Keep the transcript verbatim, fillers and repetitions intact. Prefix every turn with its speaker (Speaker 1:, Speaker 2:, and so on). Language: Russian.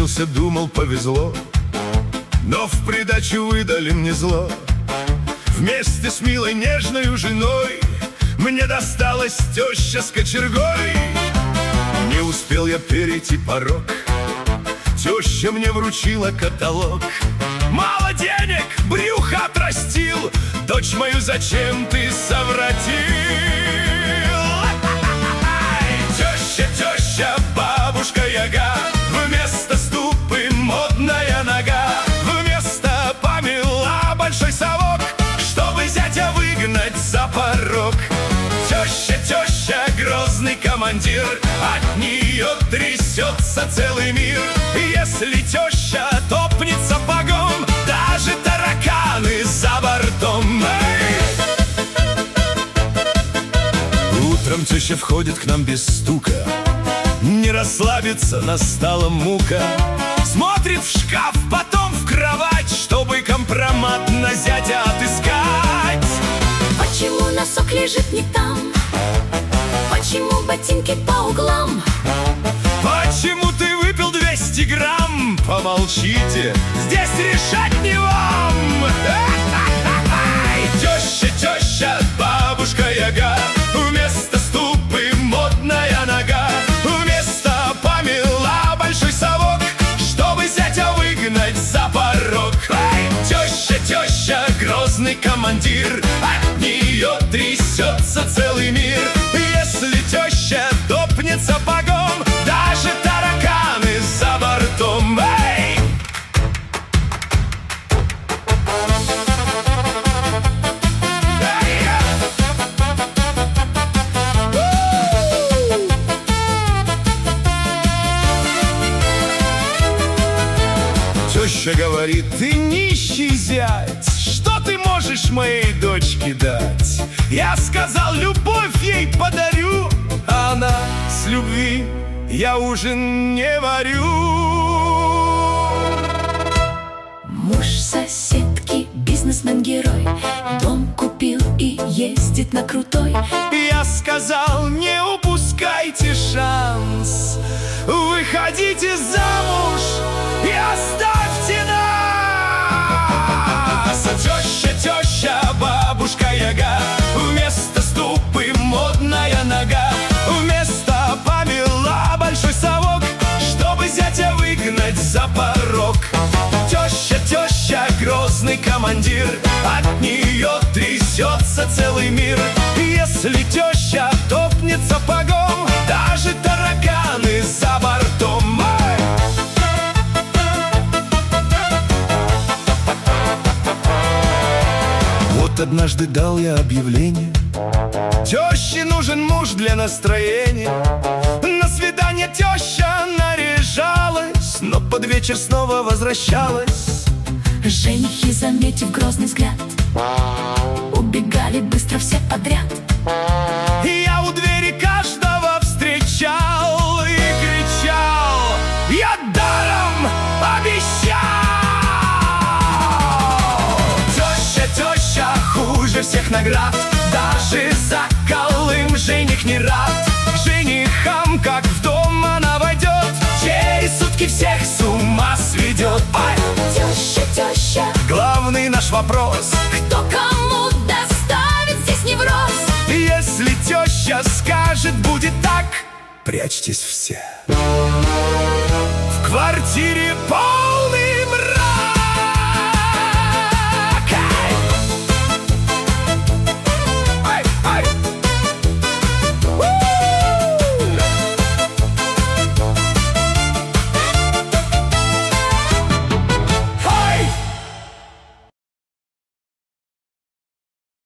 Speaker 1: женился, думал, повезло, но в придачу выдали мне зло. Вместе с милой нежною женой мне досталась теща с кочергой. Не успел я перейти порог, теща мне вручила каталог. Мало денег, брюхо отрастил, дочь мою зачем ты совратил? Теща, теща, бабушка Яга, вместо ступы модная нога, вместо помела большой совок, чтобы зятя выгнать за порог. Теща, теща, грозный командир, от нее трясется целый мир. Если теща топнет сапогом, даже тараканы за бортом. Утром теща входит к нам без стука, не расслабиться настала мука. Смотрит в шкаф, потом в кровать, чтобы компромат на зятя отыскать.
Speaker 2: Почему носок лежит не там? Почему ботинки по углам?
Speaker 1: Почему ты выпил двести грамм? Помолчите, здесь решать не вам. Теща, теща, бабушка Яга, вместо ступы модная нога, вместо помела большой совок, чтобы зятя выгнать за порог. Теща, теща, грозный командир, от нее трясется целый мир. Если теща топнет сапогом, даже тараканы за бортом. Эй! Теща говорит: ты нищий зять, что ты можешь моей дочке дать? Я сказал, любовь ей подарю, а она с любви я ужин не варю.
Speaker 2: Муж соседки, бизнесмен-герой, дом купил и ездит на крутой.
Speaker 1: Я сказал, не упускайте шанс, выходите замуж и оставьте нас. Теща, теща, бабушка Яга, вместо ступы модная нога, вместо помела большой совок, чтобы зятя выгнать за порог. Теща, теща, грозный командир, от нее трясется целый мир. Если теща топнет сапогом, даже тараканы за бортом. Вот однажды дал я объявление: теще нужен муж для настроения. На свидание теща наряжалась, но под вечер снова возвращалась.
Speaker 2: Женихи, заметив грозный взгляд, убегали быстро все подряд.
Speaker 1: Я у двери каждого встречал и кричал: я даром обещал! Теща, теща, хуже всех наград, даже за Колым жених не рад. Женихам, как в дом она войдет, через сутки всех с ума сведет. Ай!
Speaker 2: Теща, теща,
Speaker 1: главный наш вопрос:
Speaker 2: кто кому доставит здесь невроз?
Speaker 1: если теща скажет, будет так, прячьтесь все в квартире по